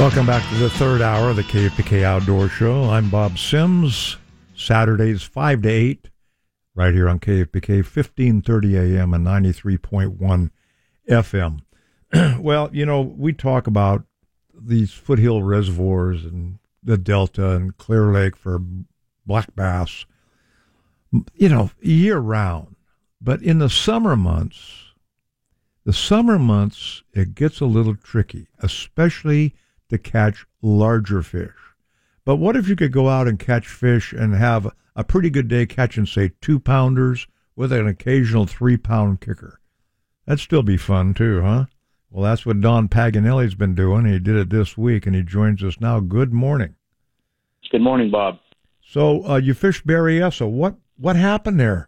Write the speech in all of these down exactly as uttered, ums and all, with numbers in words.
Welcome back to the third hour of the K F B K Outdoor Show. I'm Bob Sims. Saturdays five to eight, right here on K F B K, fifteen thirty A M and ninety-three point one F M. Well, you know, we talk about these foothill reservoirs and the Delta and Clear Lake for black bass, you know, year round. But in the summer months, the summer months, it gets a little tricky, especially to catch larger fish. But what if you could go out and catch fish and have a pretty good day catching, say, two-pounders with an occasional three-pound kicker? That'd still be fun, too, huh? Well, that's what Don Paganelli's been doing. He did it this week, and he joins us now. Good morning. Good morning, Bob. So uh, you fished Berryessa. What what happened there?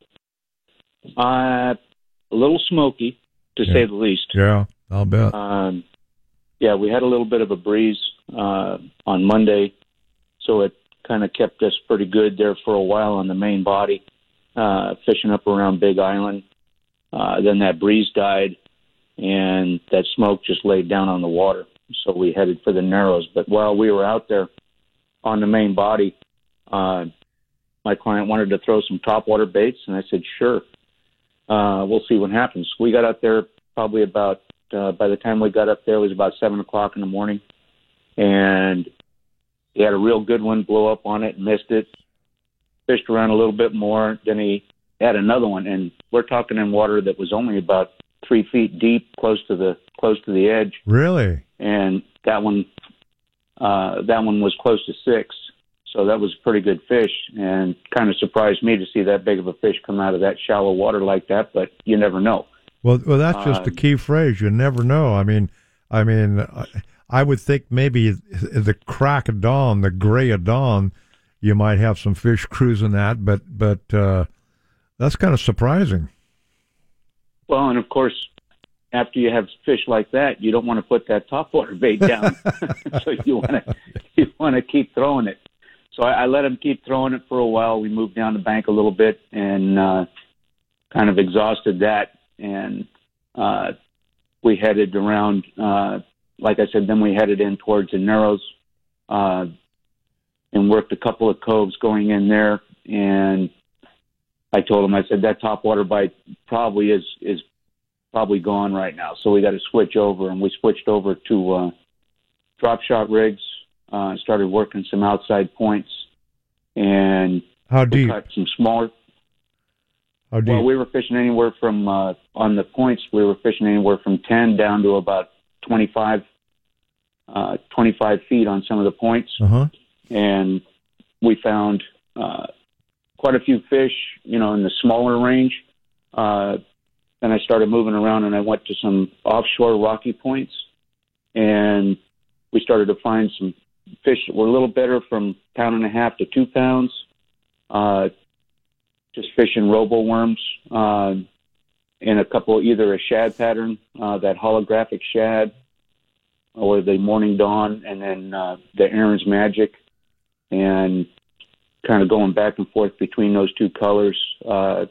Uh, a little smoky, to yeah. say the least. Yeah, I'll bet. Um, yeah, we had a little bit of a breeze uh, on Monday, so it kind of kept us pretty good there for a while on the main body, uh, fishing up around Big Island. Uh, then that breeze died, and that smoke just laid down on the water. So we headed for the Narrows. But while we were out there on the main body, uh, my client wanted to throw some topwater baits, and I said, sure. Uh, we'll see what happens. We got out there probably about, uh, by the time we got up there, it was about seven o'clock in the morning. And he had a real good one, blow up on it, missed it, fished around a little bit more. Then he had another one, and we're talking in water that was only about three feet deep, close to the close to the edge. Really? And that one, uh, that one was close to six. So that was a pretty good fish, and kind of surprised me to see that big of a fish come out of that shallow water like that. But you never know. Well, well, that's just uh, the key phrase. You never know. I mean, I mean, I would think maybe the crack of dawn, the gray of dawn, you might have some fish cruising that, but but uh, that's kind of surprising. Well, and of course, after you have fish like that, you don't want to put that topwater bait down. So you want to you want to keep throwing it. So I, I let him keep throwing it for a while. We moved down the bank a little bit and uh, kind of exhausted that. And uh, we headed around, uh, like I said, then we headed in towards the Narrows uh, and worked a couple of coves going in there. And I told him, I said, that topwater bite probably is, is probably gone right now. So we got to switch over. And we switched over to uh, drop shot rigs. Uh, started working some outside points, and how we deep? Caught some smaller. How deep? Well, we were fishing anywhere from uh, on the points. We were fishing anywhere from ten down to about twenty-five, uh, twenty-five feet on some of the points, uh-huh. And we found uh, quite a few fish, you know, in the smaller range. Uh, then I started moving around, and I went to some offshore rocky points, and we started to find some fish that were a little better, from pound and a half to two pounds, uh, just fishing robo worms, uh, and a couple, either a shad pattern, uh, that holographic shad, or the Morning Dawn, and then uh, the Aaron's Magic, and kind of going back and forth between those two colors. Uh,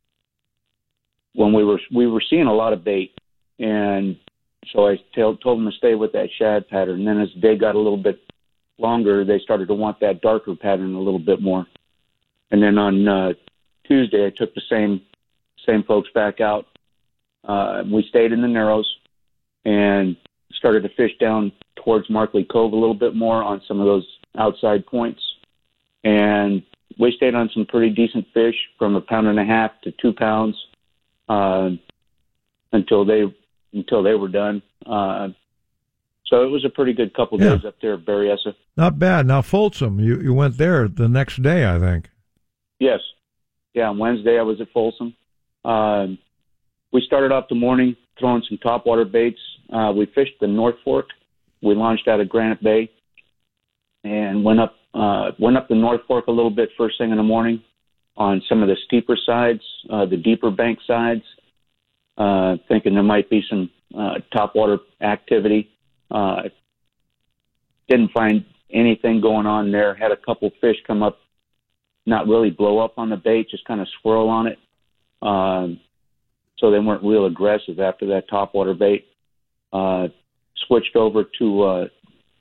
when we were we were seeing a lot of bait, and so I tell, told them to stay with that shad pattern. And then as the day got a little bit longer, they started to want that darker pattern a little bit more. And then on uh, Tuesday, I took the same same folks back out. Uh, we stayed in the Narrows and started to fish down towards Markley Cove a little bit more on some of those outside points. And we stayed on some pretty decent fish, from a pound and a half to two pounds uh, until they until they were done. Uh, so it was a pretty good couple yeah. days up there at Berryessa. Not bad. Now, Folsom, you, you went there the next day, I think. Yes. Yeah, on Wednesday I was at Folsom. Uh, we started off the morning throwing some topwater baits. Uh, we fished the North Fork. We launched out of Granite Bay and went up uh, went up the North Fork a little bit first thing in the morning on some of the steeper sides, uh, the deeper bank sides, uh, thinking there might be some uh, topwater activity. Uh, didn't find anything going on there. Had a couple fish come up, not really blow up on the bait, just kind of swirl on it. Um, so they weren't real aggressive after that topwater bait. Uh, switched over to uh,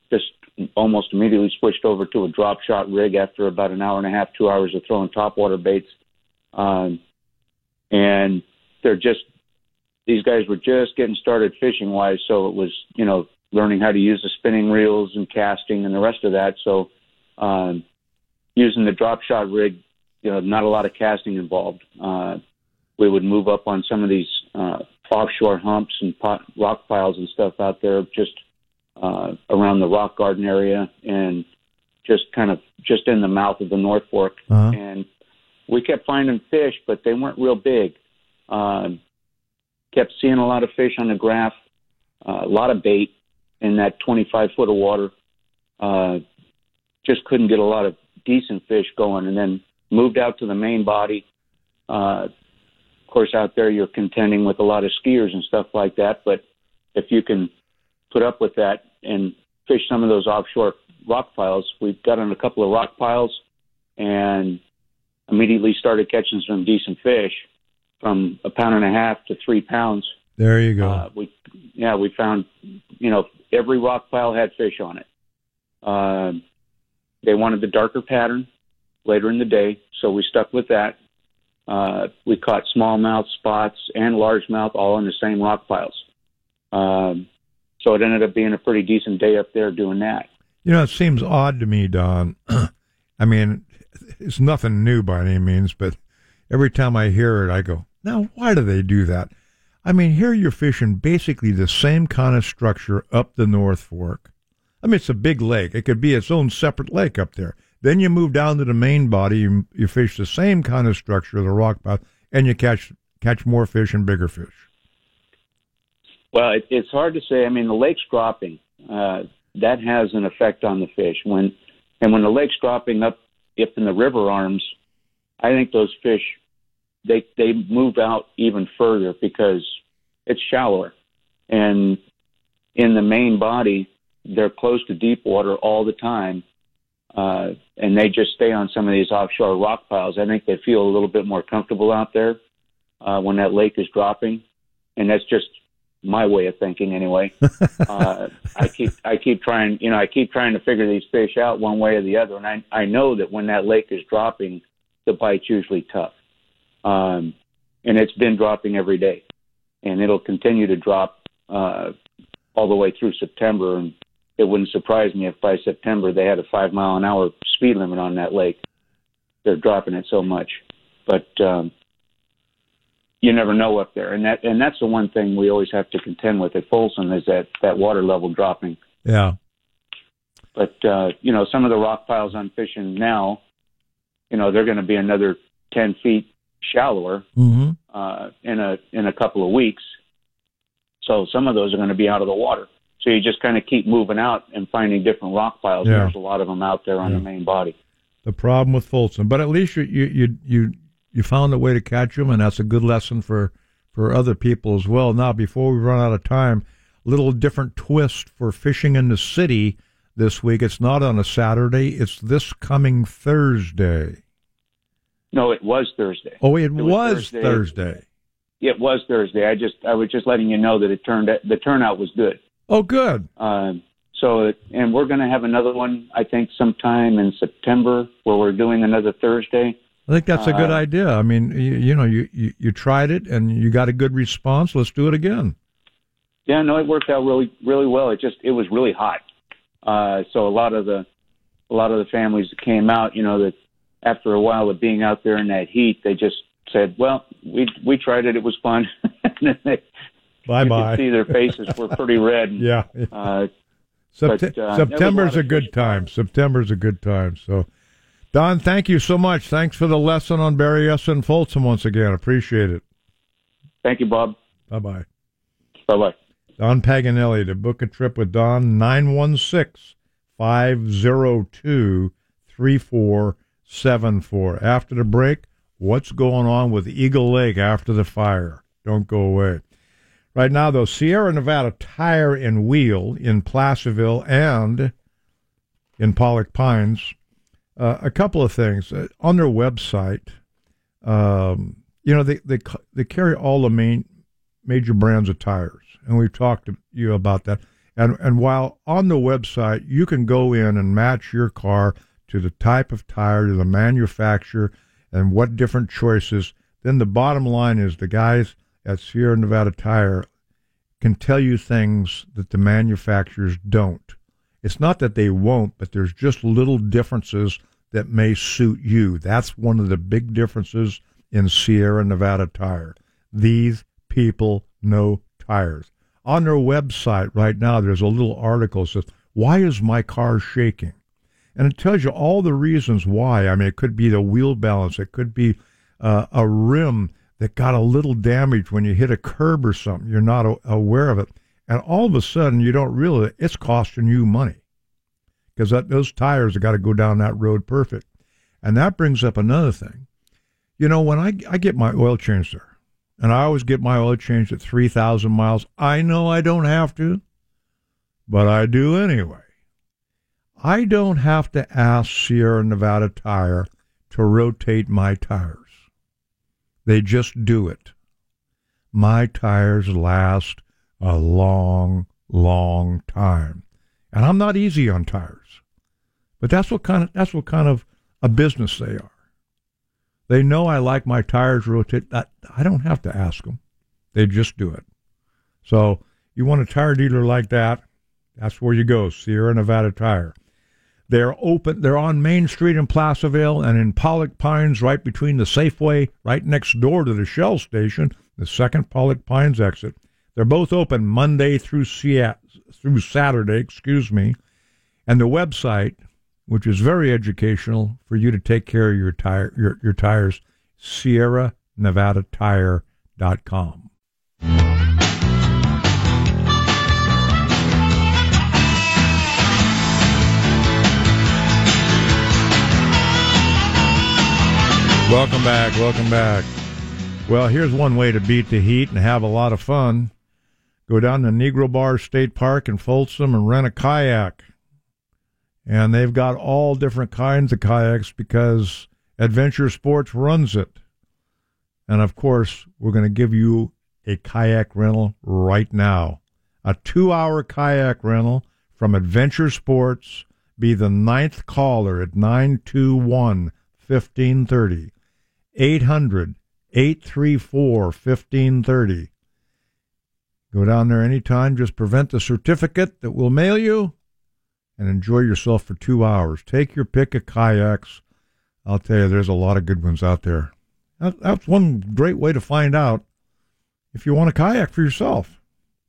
just almost immediately switched over to a drop shot rig after about an hour and a half, two hours of throwing topwater baits. Um, and they're just, these guys were just getting started fishing wise. So it was, you know, learning how to use the spinning reels and casting and the rest of that. So, um, using the drop shot rig, you know, not a lot of casting involved. Uh, we would move up on some of these, uh, offshore humps and pot, rock piles and stuff out there, just, uh, around the rock garden area and just kind of just in the mouth of the North Fork. Uh-huh. And we kept finding fish, but they weren't real big. Um, kept seeing a lot of fish on the graph, uh, a lot of bait in that twenty-five foot of water. Uh, just couldn't get a lot of decent fish going, and then moved out to the main body. Uh, of course, out there you're contending with a lot of skiers and stuff like that, but if you can put up with that and fish some of those offshore rock piles, we got on a couple of rock piles and immediately started catching some decent fish from a pound and a half to three pounds. There you go. Uh, we, yeah, we found, you know, every rock pile had fish on it. Uh, they wanted the darker pattern later in the day, so we stuck with that. Uh, we caught smallmouth, spots, and largemouth all in the same rock piles. Um, so it ended up being a pretty decent day up there doing that. You know, it seems odd to me, Don. I mean, it's nothing new by any means, but every time I hear it, I go, now, why do they do that? I mean, here you're fishing basically the same kind of structure up the North Fork. I mean, it's a big lake. It could be its own separate lake up there. Then you move down to the main body, you, you fish the same kind of structure, the rock pile, and you catch catch more fish and bigger fish. Well, it, it's hard to say. I mean, the lake's dropping. Uh, that has an effect on the fish. When and when the lake's dropping up, up in the river arms, I think those fish, they they move out even further because it's shallower. And in the main body, they're close to deep water all the time. Uh, and they just stay on some of these offshore rock piles. I think they feel a little bit more comfortable out there uh, when that lake is dropping. And that's just my way of thinking anyway. uh, I keep I keep trying, you know, I keep trying to figure these fish out one way or the other. And I, I know that when that lake is dropping, the bite's usually tough. Um, and it's been dropping every day. And it'll continue to drop uh, all the way through September. And it wouldn't surprise me if by September they had a five mile an hour speed limit on that lake. They're dropping it so much. But um, you never know up there. And that and that's the one thing we always have to contend with at Folsom is that, that water level dropping. Yeah. But, uh, you know, some of the rock piles I'm fishing now, you know, they're going to be another ten feet shallower mm-hmm. uh, in a in a couple of weeks. So some of those are going to be out of the water. So you just kind of keep moving out and finding different rock piles. Yeah. There's a lot of them out there on yeah. the main body. The problem with Folsom, but at least you you you you, you found a way to catch them, and that's a good lesson for, for other people as well. Now, before we run out of time, a little different twist for fishing in the city this week. It's not on a Saturday. It's this coming Thursday. No, it was Thursday. Oh, it, it was, was Thursday. Thursday. It was Thursday. I just I was just letting you know that it turned the turnout was good. Oh, good. Um, so, and we're going to have another one, I think, sometime in September where we're doing another Thursday. I think that's a good uh, idea. I mean, you, you know, you, you, you tried it and you got a good response. Let's do it again. Yeah, no, it worked out really, really well. It just, it was really hot. Uh, so a lot of the, a lot of the families that came out, you know, that after a while of being out there in that heat, they just said, well, we, we tried it. It was fun. they, Bye you bye. could see their faces were pretty red. Yeah. Uh, Sept- but, uh, September's a a good time. fun. September's a good time. So, Don, thank you so much. Thanks for the lesson on Berryessa and Folsom once again. Appreciate it. Thank you, Bob. Bye bye. Bye bye. Don Paganelli. To book a trip with Don, nine one six, five zero two, three four seven four. After the break, what's going on with Eagle Lake after the fire? Don't go away. Right now, though, Sierra Nevada Tire and Wheel in Placerville and in Pollock Pines, uh, a couple of things. Uh, on their website, um, you know, they, they they carry all the main major brands of tires, and we've talked to you about that. And and while on the website, you can go in and match your car to the type of tire, to the manufacturer, and what different choices. Then the bottom line is the guys at Sierra Nevada Tire can tell you things that the manufacturers don't. It's not that they won't, but there's just little differences that may suit you. That's one of the big differences in Sierra Nevada Tire. These people know tires. On their website right now, there's a little article that says, why is my car shaking? And it tells you all the reasons why. I mean, it could be the wheel balance. It could be uh, a rim that got a little damaged when you hit a curb or something. You're not a- aware of it. And all of a sudden, you don't realize it's costing you money because those tires have got to go down that road perfect. And that brings up another thing. You know, when I, I get my oil changed there, and I always get my oil changed at three thousand miles, I know I don't have to, but I do anyway. I don't have to ask Sierra Nevada Tire to rotate my tires. They just do it. My tires last a long, long time. And I'm not easy on tires. But that's what kind of that's what kind of a business they are. They know I like my tires rotated. I don't have to ask them. They just do it. So you want a tire dealer like that, that's where you go, Sierra Nevada Tire. They're open. They're on Main Street in Placerville and in Pollock Pines, right between the Safeway, right next door to the Shell station, the second Pollock Pines exit. They're both open Monday through through Saturday, excuse me. And the website, which is very educational for you to take care of your tire your, your tires, Sierra Nevada Tire dot com. Welcome back, welcome back. Well, here's one way to beat the heat and have a lot of fun. Go down to Negro Bar State Park in Folsom and rent a kayak. And they've got all different kinds of kayaks because Adventure Sports runs it. And, of course, we're going to give you a kayak rental right now. A two-hour kayak rental from Adventure Sports. Be the ninth caller at nine two one, one five three zero. eight hundred, eight three four, one five three zero. Go down there anytime. Just prevent the certificate that we'll mail you and enjoy yourself for two hours. Take your pick of kayaks. I'll tell you, there's a lot of good ones out there. That, that's one great way to find out if you want a kayak for yourself.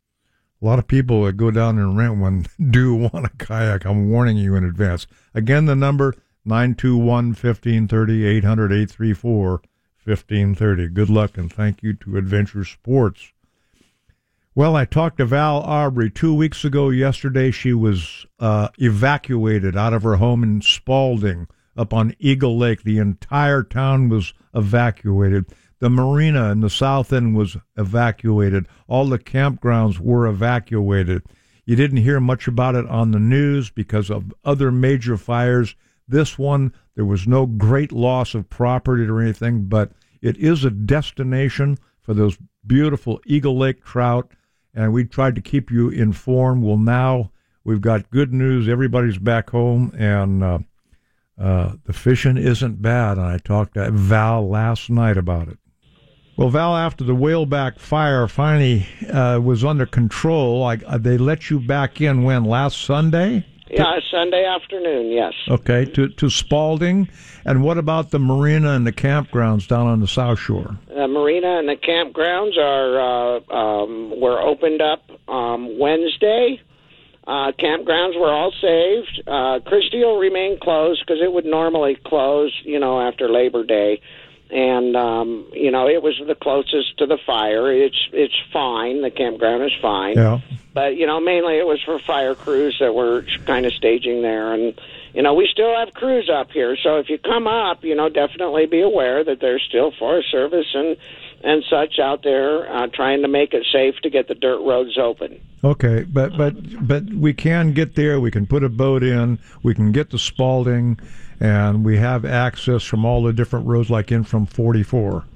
A lot of people that go down there and rent one do want a kayak. I'm warning you in advance. Again, the number, nine two one, one five three zero, eight hundred, eight three four, one five three zero. Good luck and thank you to Adventure Sports. Well, I talked to Val Aubrey two weeks ago. Yesterday, she was uh, evacuated out of her home in Spalding up on Eagle Lake. The entire town was evacuated. The marina in the south end was evacuated. All the campgrounds were evacuated. You didn't hear much about it on the news because of other major fires. This one, there was no great loss of property or anything, but it is a destination for those beautiful Eagle Lake trout, and we tried to keep you informed. Well, now we've got good news. Everybody's back home, and uh, uh, the fishing isn't bad. And I talked to Val last night about it. Well, Val, after the whaleback fire finally uh, was under control, I, uh, they let you back in when, last Sunday? Yeah, Sunday afternoon, yes. Okay, to to Spalding. And what about the marina and the campgrounds down on the South Shore? The marina and the campgrounds are uh, um, were opened up um, Wednesday. Uh, campgrounds were all saved. Uh, Christie will remain closed because it would normally close, you know, after Labor Day. And, um, you know, it was the closest to the fire. It's it's fine. The campground is fine. Yeah. But, you know, mainly it was for fire crews that were kind of staging there. And, you know, we still have crews up here. So if you come up, you know, definitely be aware that there's still Forest Service and, and such out there uh, trying to make it safe to get the dirt roads open. Okay, but, but, but we can get there. We can put a boat in. We can get to Spalding. And we have access from all the different roads, like in from forty-four.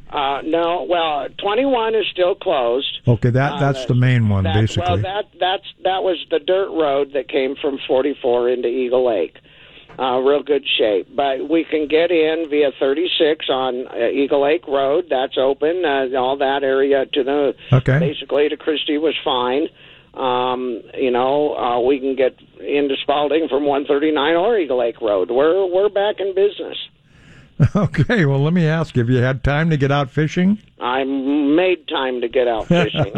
Uh, no, well, twenty-one is still closed. Okay, that that's uh, the main one, that, basically. Well, that that's that was the dirt road that came from forty-four into Eagle Lake. Uh, real good shape. But we can get in via thirty-six on uh, Eagle Lake Road. That's open. Uh, all that area to the okay. basically to Christie was fine. Um, you know, uh, we can get into Spalding from one thirty-nine or Eagle Lake Road. We're we're back in business. Okay, well, let me ask you, have you had time to get out fishing? I made time to get out fishing.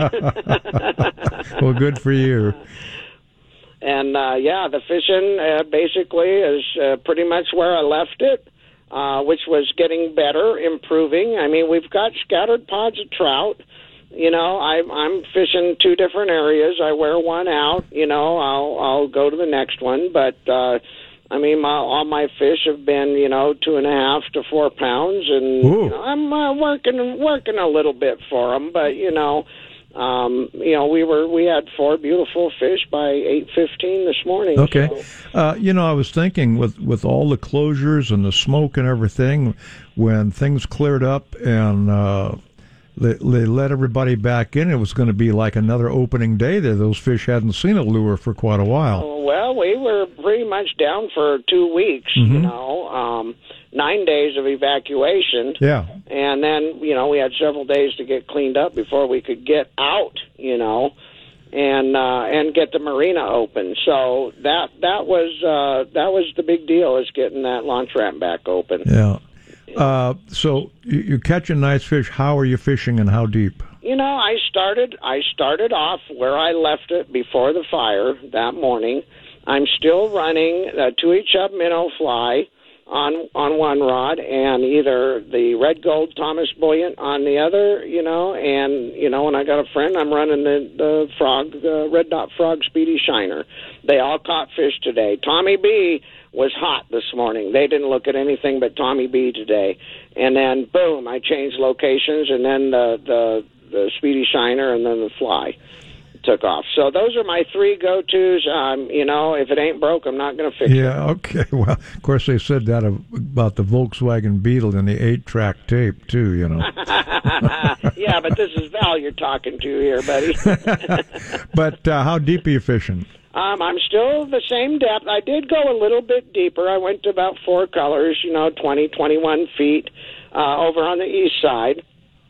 Well, good for you. And, uh, yeah, the fishing uh, basically is uh, pretty much where I left it, uh, which was getting better, improving. I mean, we've got scattered pods of trout. You know, I, I'm fishing two different areas. I wear one out. You know, I'll I'll go to the next one. But, uh, I mean, my, all my fish have been, you know, two and a half to four pounds. And you know, I'm uh, working working a little bit for them. But, you know... Um, you know, we were we had four beautiful fish by eight fifteen this morning. Okay, so. uh, you know, I was thinking with with all the closures and the smoke and everything, when things cleared up and uh, they, they let everybody back in, it was going to be like another opening day there. Those fish hadn't seen a lure for quite a while. Oh, well, we were pretty much down for two weeks. Mm-hmm. You know. Um, Nine days of evacuation. Yeah. And then, you know, we had several days to get cleaned up before we could get out, you know, and uh, and get the marina open. So that that was uh, that was the big deal, is getting that launch ramp back open. Yeah. Uh, so you, you're catching nice fish. How are you fishing and how deep? You know, I started I started off where I left it before the fire that morning. I'm still running a two-each up minnow fly on on one rod, and either the red gold Thomas Buoyant on the other, you know, and, you know, when I got a friend, I'm running the, the frog, the red dot frog Speedy Shiner. They all caught fish today. Tommy B was hot this morning. They didn't look at anything but Tommy B today. And then, boom, I changed locations, and then the, the, the Speedy Shiner, and then the fly took off. So those are my three go-tos. Um, you know, if it ain't broke, I'm not going to fix yeah, it. Yeah, okay. Well, of course, they said that about the Volkswagen Beetle and the eight-track tape, too, you know. Yeah, but this is Val you're talking to here, buddy. But uh, how deep are you fishing? Um, I'm still the same depth. I did go a little bit deeper. I went to about four colors, you know, twenty, twenty-one feet uh, over on the east side.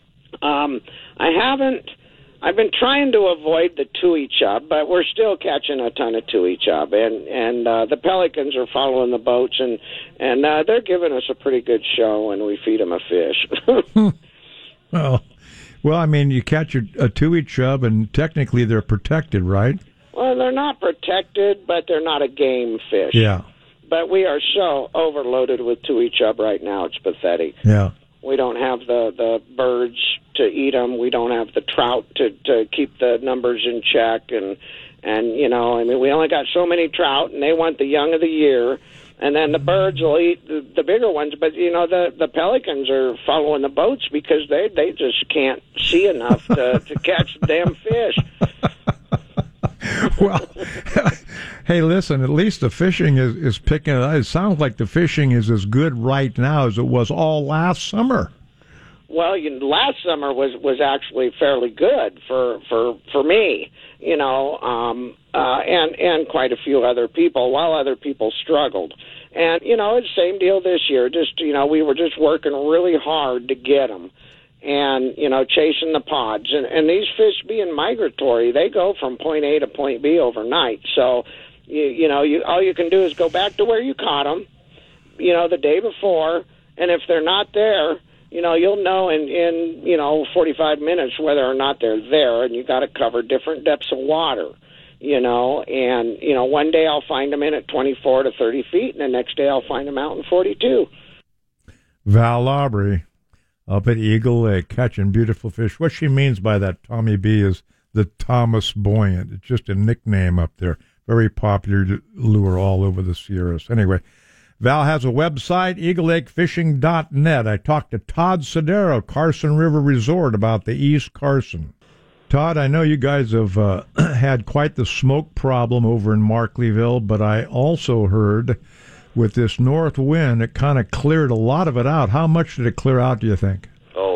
Um, I haven't... I've been trying to avoid the tui chub, but we're still catching a ton of tui chub, and and uh, the pelicans are following the boats, and and uh, they're giving us a pretty good show when we feed them a fish. well, well, I mean, you catch a, a tui chub, and technically they're protected, right? Well, they're not protected, but they're not a game fish. Yeah. But we are so overloaded with tui chub right now; it's pathetic. Yeah. We don't have the, the birds to eat them. We don't have the trout to, to keep the numbers in check. And, and, you know, I mean, we only got so many trout, and they want the young of the year. And then the birds will eat the, the bigger ones. But, you know, the, the pelicans are following the boats because they, they just can't see enough to, to catch the damn fish. Well, hey, listen, at least the fishing is, is picking it up. It sounds like the fishing is as good right now as it was all last summer. Well, you know, last summer was, was actually fairly good for, for, for me, you know, um, uh, and, and quite a few other people, while other people struggled. And, you know, it's the same deal this year. Just, you know, we were just working really hard to get them. And, you know, chasing the pods. And, and these fish being migratory, they go from point A to point B overnight. So, you, you know, you, all you can do is go back to where you caught them, you know, the day before. And if they're not there, you know, you'll know in, in you know, forty-five minutes whether or not they're there. And you got to cover different depths of water, you know. And, you know, one day I'll find them in at twenty-four to thirty feet, and the next day I'll find them out in forty-two. Val Laubrie up at Eagle Lake, catching beautiful fish. What she means by that, Tommy B, is the Thomas Buoyant. It's just a nickname up there. Very popular lure all over the Sierras. Anyway, Val has a website, eagle lake fishing dot net. I talked to Todd Sodero, Carson River Resort, about the East Carson. Todd, I know you guys have uh, had quite the smoke problem over in Markleeville, but I also heard with this north wind, it kind of cleared a lot of it out. How much did it clear out, do you think? Oh,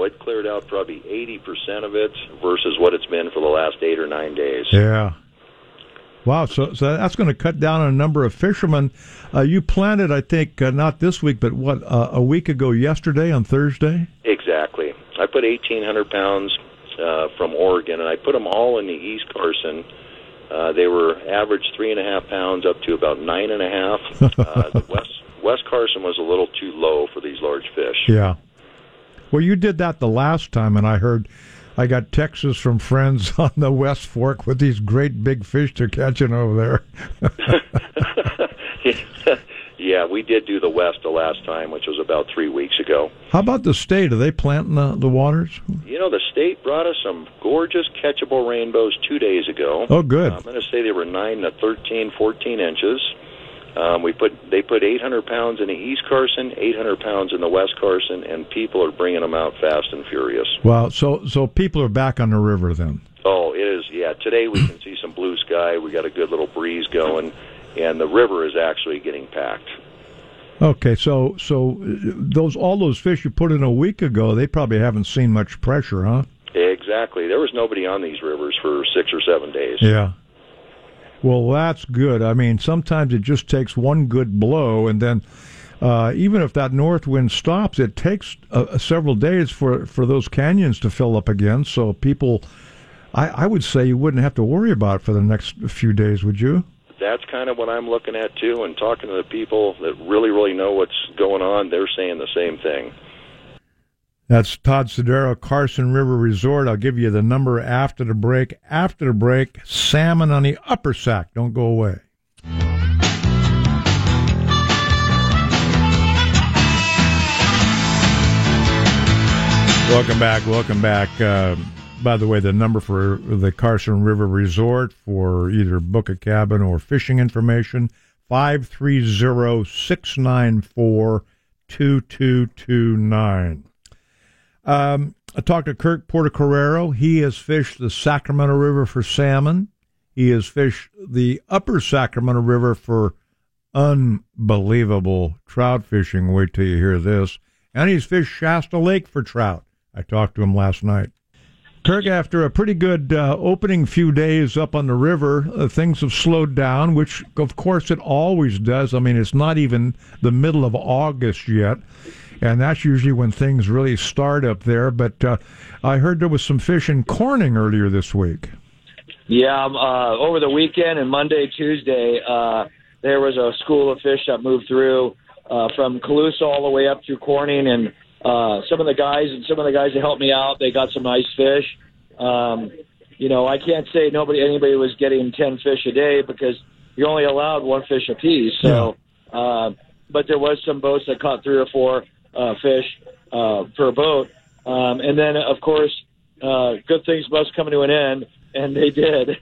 know, it cleared out probably eighty percent of it versus what it's been for the last eight or nine days. Yeah. Wow, so so that's going to cut down on a number of fishermen. Uh, you planted, I think, uh, not this week, but what, uh, a week ago yesterday on Thursday? Exactly. I put eighteen hundred pounds uh, from Oregon, and I put them all in the East Carson. Uh, they were average three and a half pounds up to about nine and a half. Uh, the West, West Carson was a little too low for these large fish. Yeah. Well, you did that the last time, and I heard... I got texts from friends on the West Fork with these great big fish they're catching over there. Yeah, we did do the West the last time, which was about three weeks ago. How about the state? Are they planting the, the waters? You know, the state brought us some gorgeous catchable rainbows two days ago. Oh, good. I'm going to say they were nine to thirteen, fourteen inches. Um, we put they put eight hundred pounds in the East Carson, eight hundred pounds in the West Carson, and people are bringing them out fast and furious. Wow, so so people are back on the river then? Oh, it is, yeah. Today we can see some blue sky. We got a good little breeze going, and the river is actually getting packed. Okay, so so those all those fish you put in a week ago, they probably haven't seen much pressure, huh? Exactly. There was nobody on these rivers for six or seven days. Yeah. Well, that's good. I mean, sometimes it just takes one good blow, and then uh, even if that north wind stops, it takes uh, several days for, for those canyons to fill up again. So people, I, I would say you wouldn't have to worry about it for the next few days, would you? That's kind of what I'm looking at, too, and talking to the people that really, really know what's going on, they're saying the same thing. That's Todd Sodero, Carson River Resort. I'll give you the number after the break. After the break, salmon on the upper Sac. Don't go away. Welcome back. Welcome back. Uh, by the way, the number for the Carson River Resort for either book a cabin or fishing information, five three zero, six nine four, two two two nine. Um, I talked to Kirk Portocarrero. He has fished the Sacramento River for salmon. He has fished the upper Sacramento River for unbelievable trout fishing. Wait till you hear this. And he's fished Shasta Lake for trout. I talked to him last night. Kirk, after a pretty good uh, opening few days up on the river, uh, things have slowed down, which, of course, it always does. I mean, it's not even the middle of August yet. And that's usually when things really start up there. But uh, I heard there was some fish in Corning earlier this week. Yeah, um, uh, over the weekend and Monday, Tuesday, uh, there was a school of fish that moved through uh, from Colusa all the way up through Corning. And uh, some of the guys and some of the guys that helped me out, they got some nice fish. Um, you know, I can't say nobody, anybody was getting ten fish a day because you're only allowed one fish apiece. So, yeah. uh, but there was some boats that caught three or four Uh, fish uh, per boat. Um, and then, of course, uh, good things must come to an end, and they did.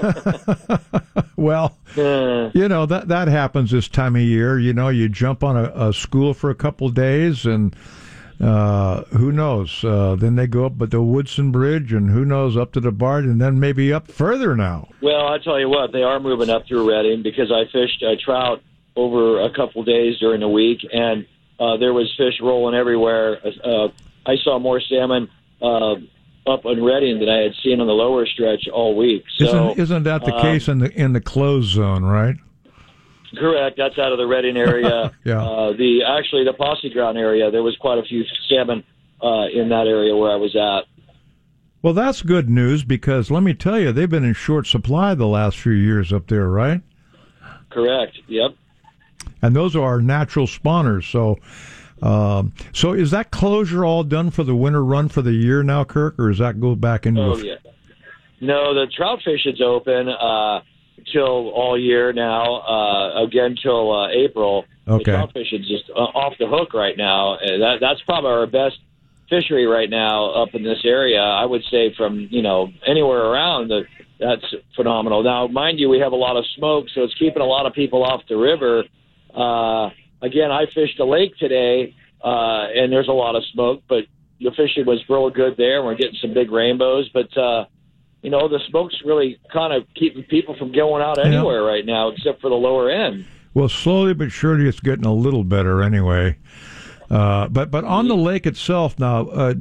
Well, uh, you know, that that happens this time of year. You know, you jump on a, a school for a couple of days, and uh, who knows? Uh, then they go up at the Woodson Bridge, and who knows, up to the Bard, and then maybe up further now. Well, I tell you what, they are moving up through Redding because I fished uh, trout over a couple of days during the week, and Uh, there was fish rolling everywhere. Uh, I saw more salmon uh, up in Redding than I had seen on the lower stretch all week. So, isn't, isn't that the um, case in the in the closed zone, right? Correct. That's out of the Redding area. Yeah. Uh, the actually the Posse Ground area. There was quite a few salmon uh, in that area where I was at. Well, that's good news because let me tell you, they've been in short supply the last few years up there, right? Correct. Yep. And those are our natural spawners. So, um, so is that closure all done for the winter run for the year now, Kirk, or does that go back into? Oh a... yeah. No, the trout fishing's open uh, till all year now. Uh, again till uh, April. Okay. The trout fishing's just uh, off the hook right now. Uh, that that's probably our best fishery right now up in this area. I would say from you know anywhere around the. That's phenomenal. Now, mind you, we have a lot of smoke, so it's keeping a lot of people off the river. Uh, again, I fished a lake today, uh, and there's a lot of smoke, but the fishing was real good there. We're getting some big rainbows, but, uh, you know, the smoke's really kind of keeping people from going out anywhere yeah. right now, except for the lower end. Well, slowly but surely it's getting a little better anyway. Uh, but but on the lake itself now, uh,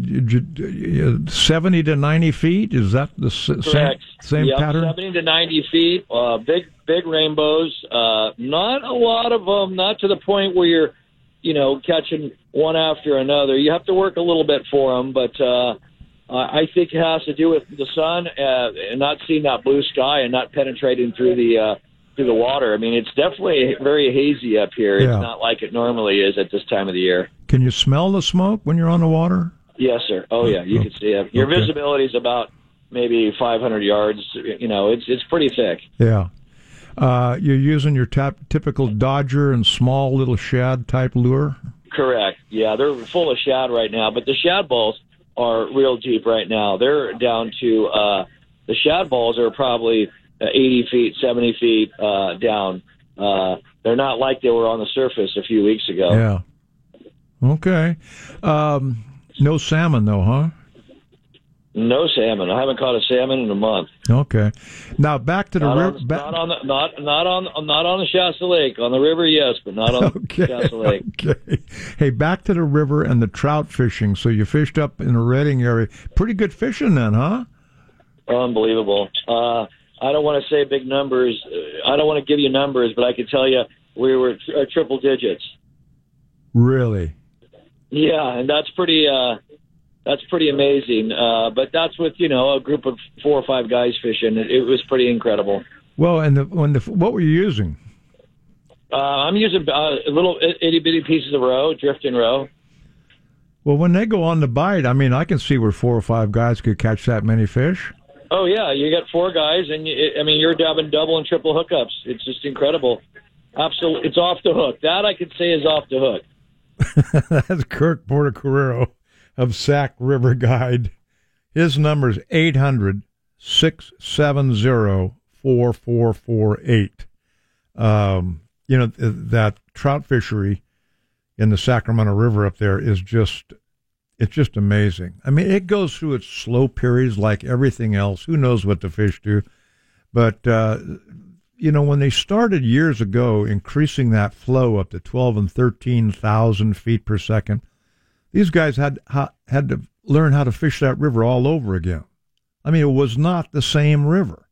seventy to ninety feet, is that the s- same, same yep, pattern? seventy to ninety feet, uh, big big rainbows. Uh, not a lot of them, not to the point where you're, you know, catching one after another. You have to work a little bit for them, but uh, I think it has to do with the sun uh, and not seeing that blue sky and not penetrating through the uh, through the water. I mean, it's definitely very hazy up here. Yeah. It's not like it normally is at this time of the year. Can you smell the smoke when you're on the water? Yes, sir. Oh, yeah, you oh, can see it. Your okay. visibility is about maybe five hundred yards. You know, it's it's pretty thick. Yeah. Uh, you're using your tap, typical Dodger and small little shad type lure? Correct. Yeah, they're full of shad right now, but the shad balls are real deep right now. They're down to uh, the shad balls are probably eighty feet, seventy feet uh, down. Uh, they're not like they were on the surface a few weeks ago. Yeah. Okay. Um, no salmon, though, huh? No salmon. I haven't caught a salmon in a month. Okay. Now back to the not river. On, ba- not on the not not on not on the Shasta Lake. On the river, yes, but not on okay, Shasta Lake. Okay. Hey, back to the river and the trout fishing. So you fished up in the Redding area. Pretty good fishing then, huh? Unbelievable. Uh, I don't want to say big numbers. I don't want to give you numbers, but I can tell you we were uh, triple digits. Really? Yeah, and that's pretty. Uh, that's pretty amazing. Uh, but that's with you know a group of four or five guys fishing. It, it was pretty incredible. Well, and the, when the what were you using? Uh, I'm using uh, little itty bitty pieces of roe, drifting roe. Well, when they go on the bite, I mean, I can see where four or five guys could catch that many fish. Oh yeah, you got four guys, and you, I mean you're dabbing double and triple hookups. It's just incredible. Absolutely, it's off the hook. That I could say is off the hook. That's Kirk Portocarrero of Sac River Guide. His number is eight hundred, six seven zero, four four four eight. Um, you know, that trout fishery in the Sacramento River up there is just, it's just amazing. I mean, it goes through its slow periods like everything else. Who knows what the fish do? But, uh, you know, when they started years ago increasing that flow up to twelve and thirteen thousand feet per second, these guys had had to learn how to fish that river all over again. I mean, it was not the same river,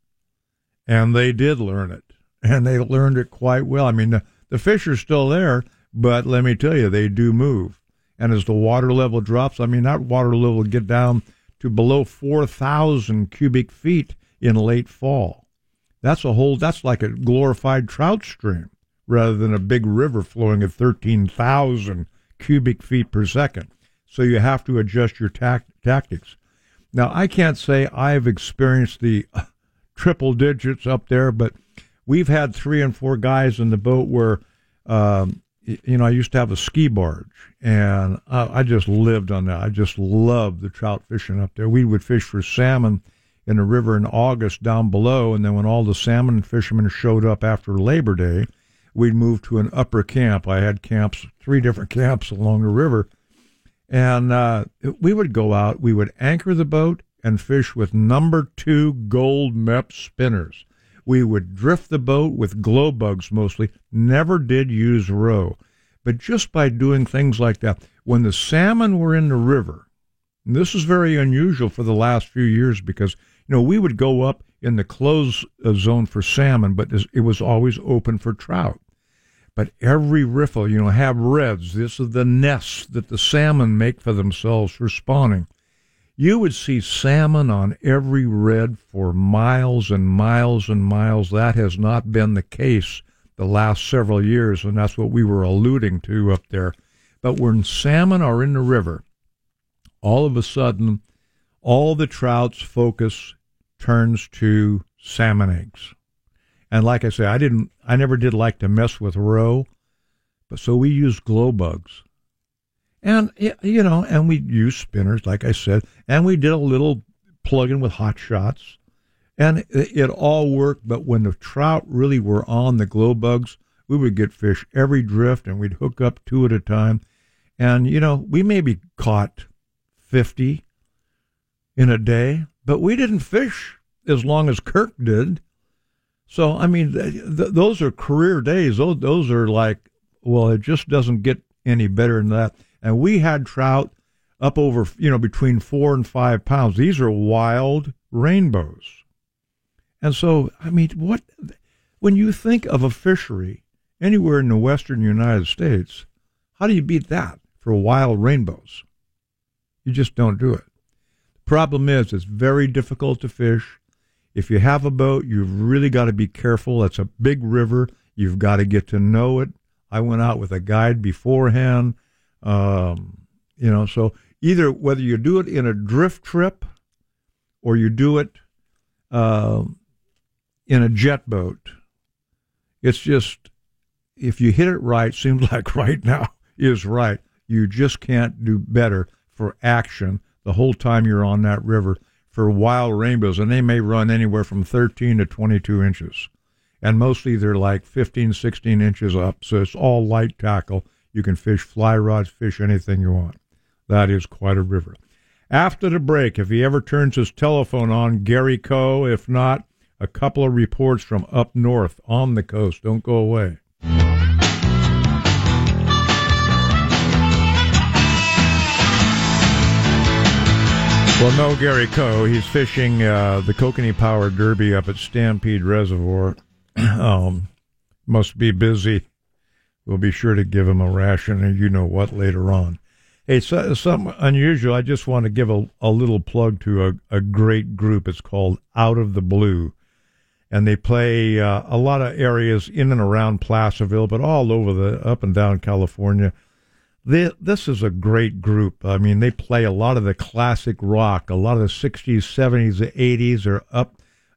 and they did learn it, and they learned it quite well. I mean, the, the fish are still there, but let me tell you, they do move. And as the water level drops, I mean, that water level will get down to below four thousand cubic feet in late fall. That's a whole, that's like a glorified trout stream rather than a big river flowing at thirteen thousand cubic feet per second. So you have to adjust your tac- tactics. Now, I can't say I've experienced the uh, triple digits up there, but we've had three and four guys in the boat where, um, you know, I used to have a ski barge, and uh, I just lived on that. I just loved the trout fishing up there. We would fish for salmon in the river in August down below, and then when all the salmon fishermen showed up after Labor Day, we'd move to an upper camp. I had camps, three different camps along the river, and uh, we would go out, we would anchor the boat and fish with number two gold Mepps spinners. We would drift the boat with glow bugs mostly, never did use roe. But just by doing things like that, when the salmon were in the river, and this is very unusual for the last few years because, you know, we would go up in the closed zone for salmon, but it was always open for trout. But every riffle, you know, have redds. This is the nests that the salmon make for themselves for spawning. You would see salmon on every red for miles and miles and miles. That has not been the case the last several years, and that's what we were alluding to up there. But when salmon are in the river, all of a sudden, all the trout's focus turns to salmon eggs. And like I say, I didn't, I never did like to mess with roe, but so we used glow bugs. And, you know, and we used spinners, like I said, and we did a little plug-in with hot shots. And it, it all worked, but when the trout really were on the glow bugs, we would get fish every drift, and we'd hook up two at a time. And, you know, we maybe caught fifty in a day, but we didn't fish as long as Kirk did. So, I mean, th- th- those are career days. Those, those are like, well, it just doesn't get any better than that. and we had trout up over, you know, between four and five pounds. These are wild rainbows. And so, I mean, what, when you think of a fishery anywhere in the western United States, how do you beat that for wild rainbows? You just don't do it. The problem is it's very difficult to fish. If you have a boat, you've really got to be careful. It's a big river. You've got to get to know it. I went out with a guide beforehand. Um, you know, so either whether you do it in a drift trip or you do it uh, in a jet boat, it's just, if you hit it right, seems like right now is right. You just can't do better for action the whole time you're on that river for wild rainbows, and they may run anywhere from thirteen to twenty-two inches. And mostly they're like fifteen, sixteen inches up, so it's all light tackle. You can fish fly rods, fish anything you want. That is quite a river. After the break, if he ever turns his telephone on, Gary Coe. If not, a couple of reports from up north on the coast. Don't go away. Well, no Gary Coe. He's fishing uh, the Kokanee Power Derby up at Stampede Reservoir. um, must be busy. We'll be sure to give him a ration, and you know what, later on. Hey, so, something unusual. I just want to give a, a little plug to a, a great group. It's called Out of the Blue. And they play uh, a lot of areas in and around Placerville, but all over the up and down California. They, this is a great group. I mean, they play a lot of the classic rock, a lot of the sixties, seventies, the eighties are up,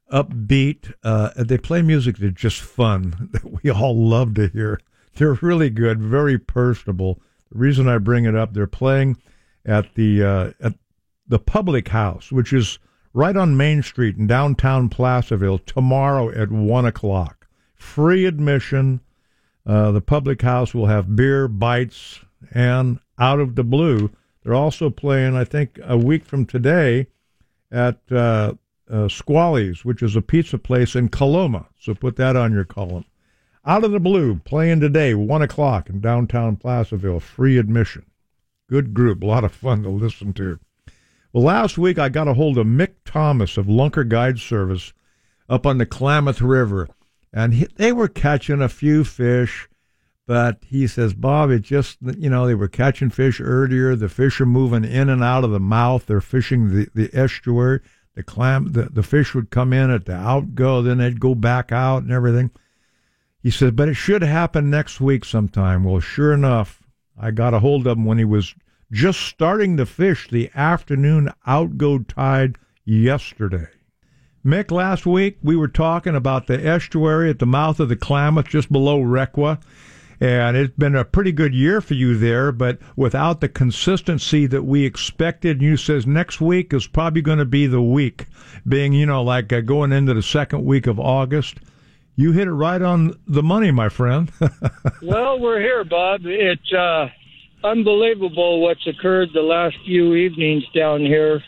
upbeat. Uh, they play music that's just fun, that we all love to hear. They're really good, very personable. The reason I bring it up, they're playing at the uh, at the Public House, which is right on Main Street in downtown Placerville, tomorrow at one o'clock. Free admission. Uh, the Public House will have beer, bites, and Out of the Blue. They're also playing, I think, a week from today at uh, uh, Squally's, which is a pizza place in Coloma. So put that on your column. Out of the Blue, playing today, one o'clock in downtown Placerville. Free admission. Good group, a lot of fun to listen to. Well, last week I got a hold of Mick Thomas of Lunker Guide Service up on the Klamath River, and he, they were catching a few fish. But he says, Bob, it just, you know, they were catching fish earlier. The fish are moving in and out of the mouth. They're fishing the, the estuary. The clam, the, the fish would come in at the outgo, then they'd go back out and everything. He said, but it should happen next week sometime. Well, sure enough, I got a hold of him when he was just starting to fish the afternoon outgo tide yesterday. Mick, last week we were talking about the estuary at the mouth of the Klamath, just below Requa. And it's been a pretty good year for you there, but without the consistency that we expected. And you says next week is probably going to be the week, being, you know, like uh, going into the second week of August. You hit it right on the money, my friend. Well, we're here, Bob. It's uh, unbelievable what's occurred the last few evenings down here.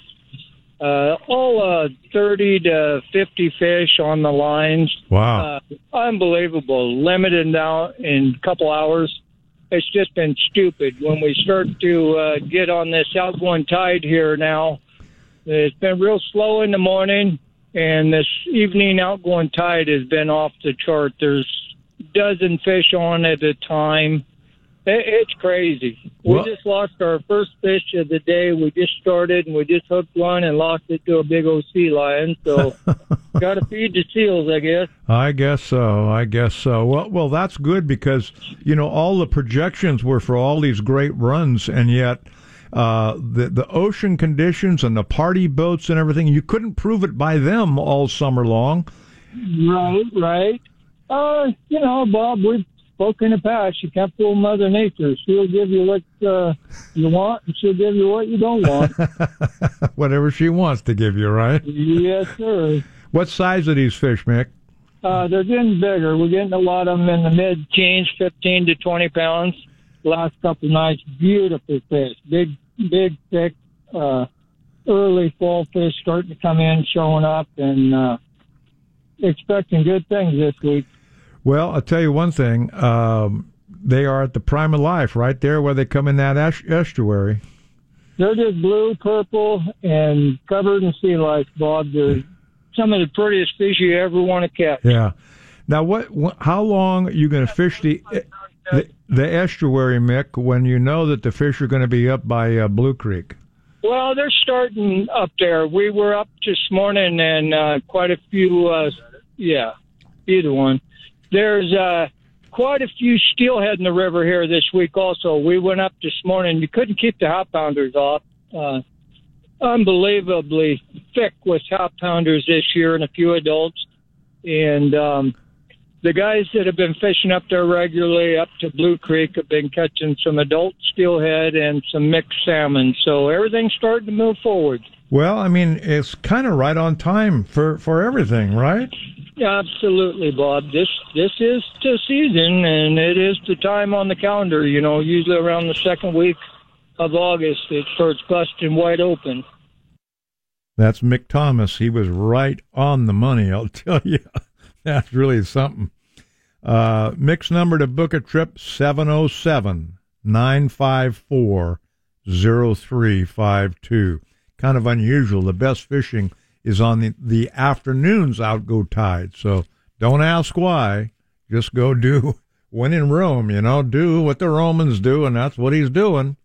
Uh, all uh, thirty to fifty fish on the lines. Wow. Uh, unbelievable. Limited now in a couple hours. It's just been stupid. When we start to uh, get on this outgoing tide here now, it's been real slow in the morning, and this evening outgoing tide has been off the chart. There's a dozen fish on at a time. It's crazy. We well, just lost our first fish of the day. We just started, and we just hooked one and lost it to a big old sea lion. So got to feed the seals, I guess. I guess so. I guess so. Well, well, that's good because, you know, all the projections were for all these great runs, and yet uh, the, the ocean conditions and the party boats and everything, you couldn't prove it by them all summer long. Right, right. Uh, you know, Bob, we've spoken in the past. You can't fool Mother Nature. She'll give you what uh, you want, and she'll give you what you don't want. Whatever she wants to give you, right? Yes, sir. What size are these fish, Mick? Uh, they're getting bigger. We're getting a lot of them in the mid-teens, fifteen to twenty pounds. Last couple of nights, beautiful fish. Big, big, thick, uh, early fall fish starting to come in, showing up, and uh, expecting good things this week. Well, I'll tell you one thing. Um, they are at the prime of life, right there where they come in that estu- estuary. They're just blue, purple, and covered in sea lice, Bob. They're some of the prettiest fish you ever want to catch. Yeah. Now, what? what how long are you going to fish the, the the estuary, Mick, when you know that the fish are going to be up by uh, Blue Creek? Well, they're starting up there. We were up this morning, and uh, quite a few, uh, yeah, either one. There's uh, quite a few steelhead in the river here this week also. We went up this morning. You couldn't keep the half pounders off. Uh, unbelievably thick with half pounders this year and a few adults. And um, the guys that have been fishing up there regularly up to Blue Creek have been catching some adult steelhead and some mixed salmon. So everything's starting to move forward. Well, I mean, it's kind of right on time for, for everything, right? Yeah, absolutely, Bob. This this is the season, and it is the time on the calendar. You know, usually around the second week of August, it starts busting wide open. That's Mick Thomas. He was right on the money, I'll tell you. That's really something. Uh, Mick's number to book a trip, seven oh seven, nine five four, oh three five two. Kind of unusual. The best fishing is on the, the afternoons outgo tide. So don't ask why. Just go do, when in Rome, you know, do what the Romans do, and that's what he's doing.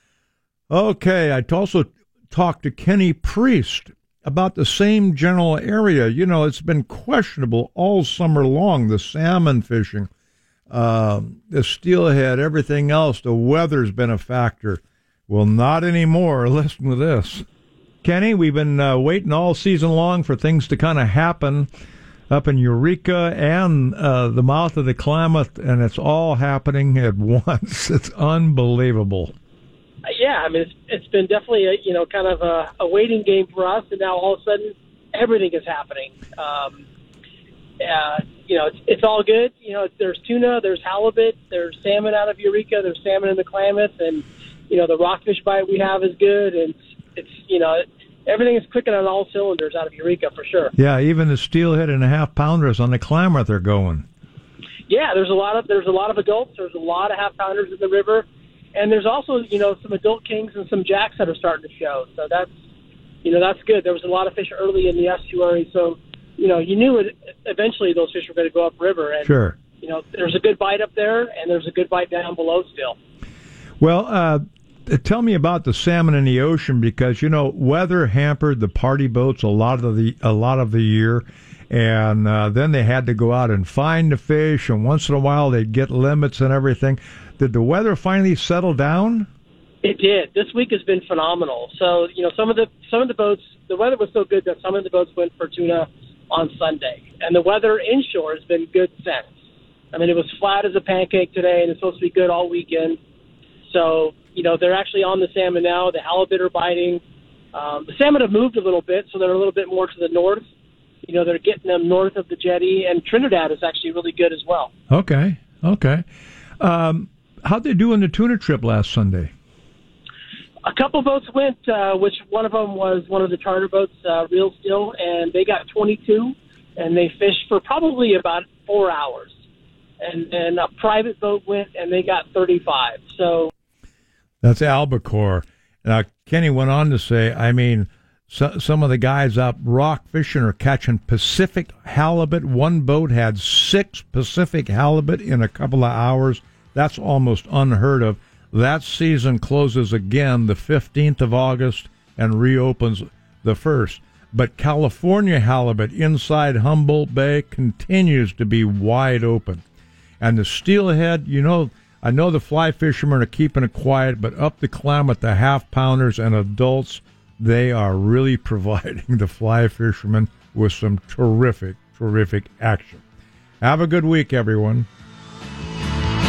Okay, I also talked to Kenny Priest about the same general area. You know, it's been questionable all summer long, the salmon fishing, uh, the steelhead, everything else. The weather's been a factor. Well, not anymore. Listen to this. Kenny, we've been uh, waiting all season long for things to kind of happen up in Eureka and uh, the mouth of the Klamath, and it's all happening at once. It's unbelievable. Yeah, I mean, it's, it's been definitely a, you know, kind of a, a waiting game for us, and now all of a sudden everything is happening. Um, uh, you know, it's, it's all good. You know, there's tuna, there's halibut, there's salmon out of Eureka, there's salmon in the Klamath, and, you know, the rockfish bite we have is good, and it's, you know, it, everything is clicking on all cylinders out of Eureka for sure. Yeah, even the steelhead and a half pounders on the Klamath are going. Yeah, there's a lot of there's a lot of adults. There's a lot of half pounders in the river, and there's also you know some adult kings and some jacks that are starting to show. So that's you know that's good. There was a lot of fish early in the estuary, so you know you knew it, eventually those fish were going to go upriver. And sure. You know there's a good bite up there, and there's a good bite down below still. Well. uh Tell me about the salmon in the ocean, because you know weather hampered the party boats a lot of the a lot of the year, and uh, then they had to go out and find the fish, and once in a while they'd get limits and everything. Did the weather finally settle down? It did. This week has been phenomenal. So you know some of the some of the boats, the weather was so good that some of the boats went for tuna on Sunday, and the weather inshore has been good since. I mean, it was flat as a pancake today, and it's supposed to be good all weekend. So. You know, they're actually on the salmon now. The halibut are biting. Um, the salmon have moved a little bit, so they're a little bit more to the north. You know, they're getting them north of the jetty, and Trinidad is actually really good as well. Okay, okay. Um, how'd they do on the tuna trip last Sunday? A couple boats went, uh, which one of them was one of the charter boats, uh, Real Steel, and they got twenty-two, and they fished for probably about four hours. And, and a private boat went, and they got thirty-five. So... That's albacore. Now, Kenny went on to say, I mean, so, some of the guys out rock fishing are catching Pacific halibut. One boat had six Pacific halibut in a couple of hours. That's almost unheard of. That season closes again the fifteenth of August and reopens the first. But California halibut inside Humboldt Bay continues to be wide open. And the steelhead, you know... I know the fly fishermen are keeping it quiet, but up the Klamath, the half-pounders and adults, they are really providing the fly fishermen with some terrific, terrific action. Have a good week, everyone.